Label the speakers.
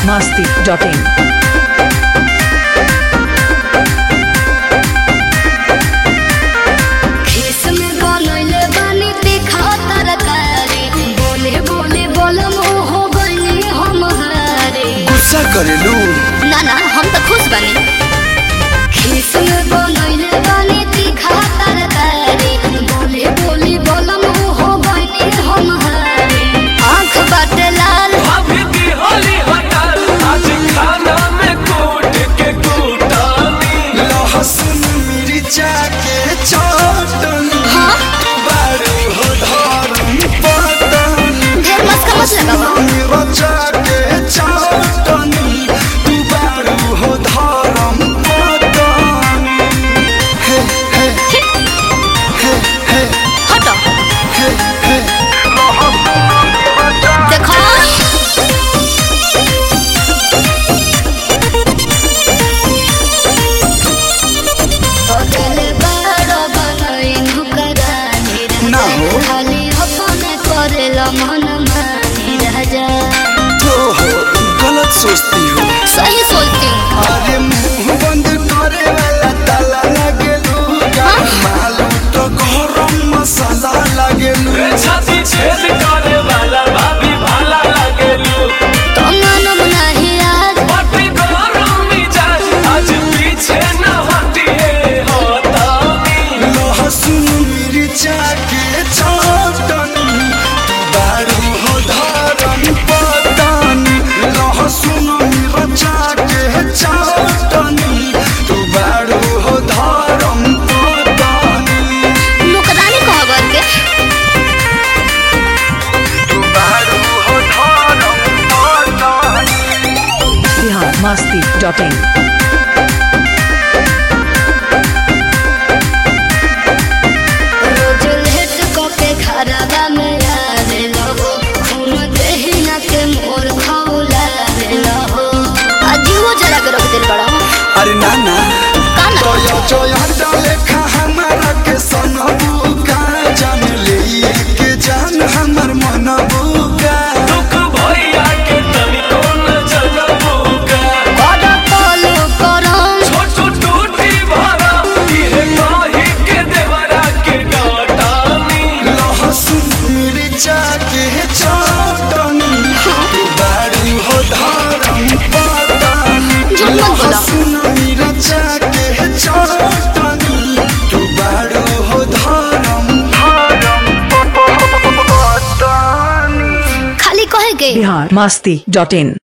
Speaker 1: biharmasti.in
Speaker 2: करेलू
Speaker 3: ना ना हम तो खुश बनी खीस में बनैले बनी तीखा तरकारी बोले बोली बोलम हो बनी हम हारे आँख बाटे लाल
Speaker 4: भाभी की होली हटाल आज खाना में कूट के कूटानी
Speaker 2: लहसुन मिर्चा के चटनी
Speaker 3: हाँ
Speaker 2: बारू हो धरम पतनी
Speaker 3: ढेर मस्का मत लगावा
Speaker 2: मिर्चा के चटनी तू बारू हो धरम पतनी हे हे हे हे
Speaker 3: हटो
Speaker 2: हे हे
Speaker 3: देखो अकेले बारो बनई नुकरानी
Speaker 2: ना हो
Speaker 3: खाली अपने करेला मन मानी राजा
Speaker 2: तो हो गलत सोचती हो
Speaker 3: सही सोचती हूँ
Speaker 2: अरे मुंह बंद करे वाला ताला लगेलू मालू तो गरम मसाला लगेलू
Speaker 4: छाती छेद करे वाला भाभी भाला लगेलू
Speaker 3: तो मानव नहीं आज
Speaker 4: बाटी गरम मिजाज आज पीछे न हटिए होतानी
Speaker 2: लहसुन मिर्चा के चटनी बारू हो धरम पतनी लहसुन मिर्चा के चटनी तू बारू हो धरम पतनी
Speaker 3: नुकरानी कहबर के
Speaker 2: तू बारू हो धरम पतनी
Speaker 1: biharmasti.in
Speaker 3: रोज लेट के खराबा में आवे लगो खून देहिना के मोर खौला रे लगो अजीबो जरा के रख दिल बड़ा
Speaker 2: अरे नाना
Speaker 3: काना
Speaker 2: तोया जोया डाले खा हमारा के सनबू का जान ले के जान हमर मनबू का
Speaker 4: दुख भैया के तनिको न जनबूगा
Speaker 3: बड़ा तोलो करम
Speaker 4: छोटू टूटी भरा इहे कही के देवरा के डाटानी
Speaker 2: लहसुन मिर्चा के चटनी तू बारू हो धरम पतनी
Speaker 3: झूठ मत बोलो।
Speaker 2: लहसुन मिर्चा के चटनी तू बारू हो धरम पतनी
Speaker 3: खाली कहे के
Speaker 1: biharmasti.in